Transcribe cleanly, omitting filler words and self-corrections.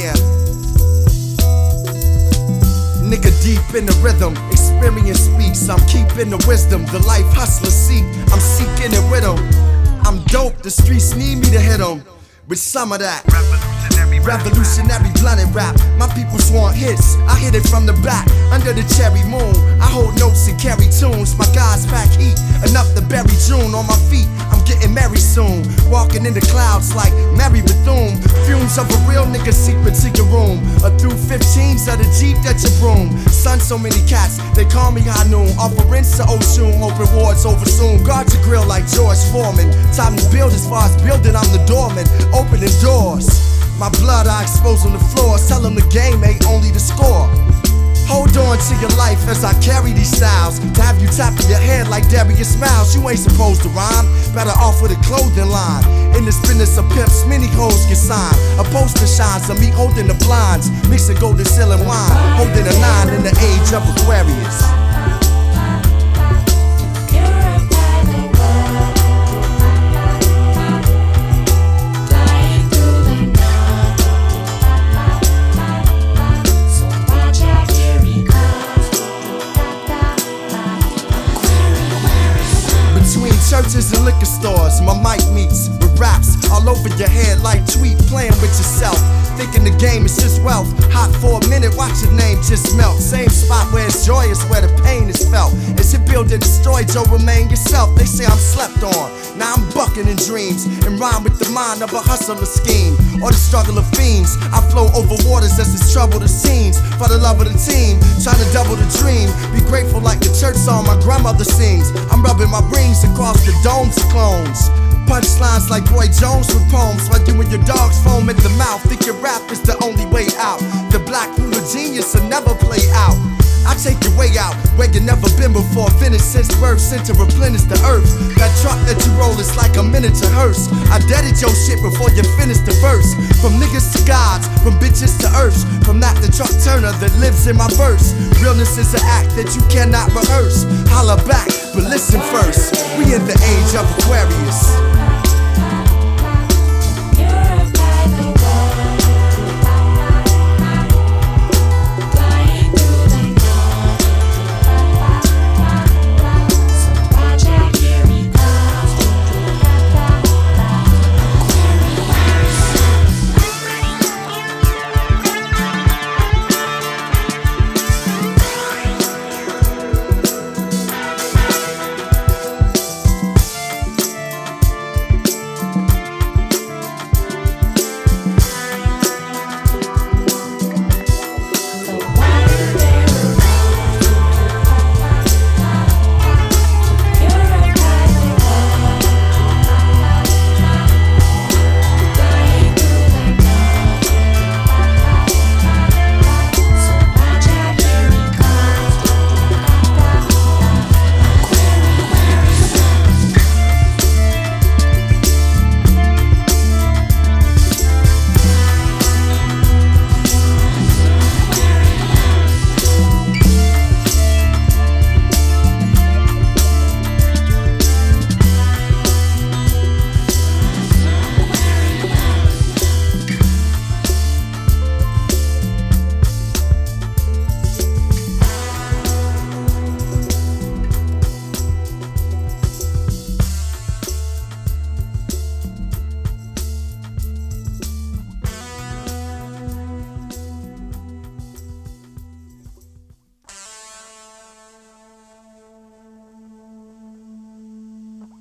Yeah. Nigga deep in the rhythm, experience speaks. I'm keeping the wisdom, the life hustler seek. I'm seeking it with 'em. I'm dope, the streets need me to hit 'em with some of that revolutionary blunted rap. My peoples want hits, I hit it from the back. Under the cherry moon, I hold notes and carry tunes. My guys pack heat, enough to bury June. On my feet, I'm getting married soon. Walking in the clouds like Mary Bethune. Fumes of a real nigga seep into your room, or through 15s of the Jeep that you broom. Son, so many cats, they call me High Noon. Offerings to Oshun, hope rewards over soon. Guard your grill like George Foreman. Time to build, as far as building, I'm the doorman. Opening doors. My blood I expose on the floor. Tell them the game ain't only the score. Hold on to your life as I carry these styles. To have you tapping your head like Darius Miles. You ain't supposed to rhyme, better off with a clothing line. In this business of pimps, many hoes get signed. A poster shines of me holding the blinds. Mixing golden ceiling wine, holding a 9 in the age of Aquarius. Churches and liquor stores, my mic meets with raps all over your head like tweet, playing with yourself. Thinking the game is just wealth. Hot for a minute, watch your name just melt. Same spot where it's joyous, where the pain is felt. Is it built and destroyed, Joe, remain yourself. They say I'm slept on, now I'm bucking in dreams. In rhyme with the mind of a hustler scheme, or the struggle of fiends. I flow over waters as it's trouble the scenes. For the love of the team, trying to double the dream. Be grateful like the church song my grandmother sings. I'm rubbing my rings across the domes of clones. Punchlines like Roy Jones with poems. While you and your dogs foam at the mouth. Think your rap is the only way out. The black pool of genius will never play out. I take your way out where you never been before. Finished since birth, sent to replenish the earth. That truck that you roll is like a miniature hearse. I deaded your shit before you finish the verse. From niggas to gods, from bitches to earths. From that the truck turner that lives in my verse. Realness is an act that you cannot rehearse. Holla back, but listen first. We in the age of Aquarius.